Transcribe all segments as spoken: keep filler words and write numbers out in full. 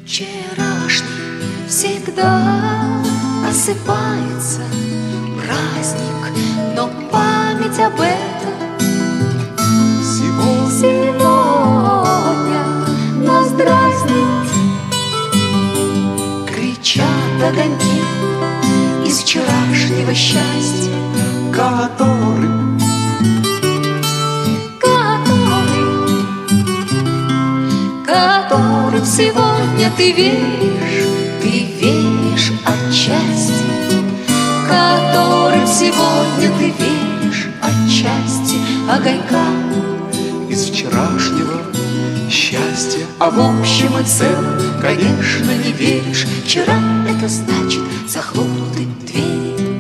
Вчерашний всегда осыпается праздник, но память об этом Сегодня, сегодня нас дразнит. Кричат огоньки из вчерашнего счастья, которым который, которым сегодня ты веришь, ты веришь отчасти, которым сегодня ты веришь отчасти огонька из вчерашнего счастья. А в общем и целом, конечно, не веришь. Вчера — это значит захлопнуты двери.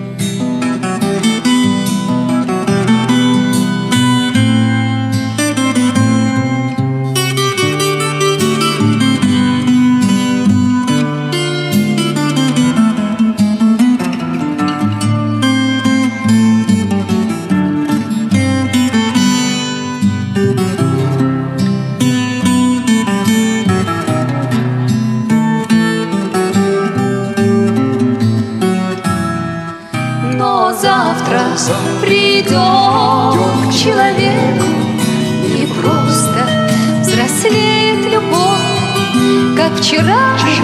Но завтра придет к человеку не просто взрослеет любовь, как вчерашний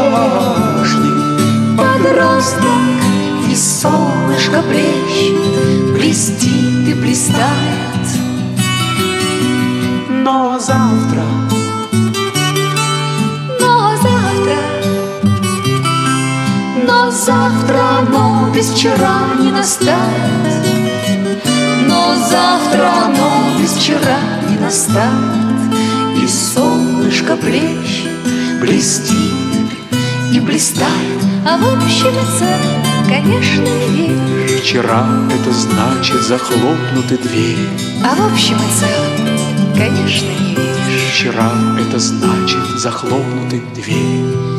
подросток, и солнышко блещет, блестит и блистает. Но завтра, Но завтра, но завтра оно без вчера не настанет. Но завтра оно без вчера не настанет. И солнышко блещет, блестит и блистает. А в общем и целом, конечно, не веришь. вчера — это значит захлопнуты двери. А в общем и целом, конечно, не веришь. Вчера — это значит захлопнуты двери.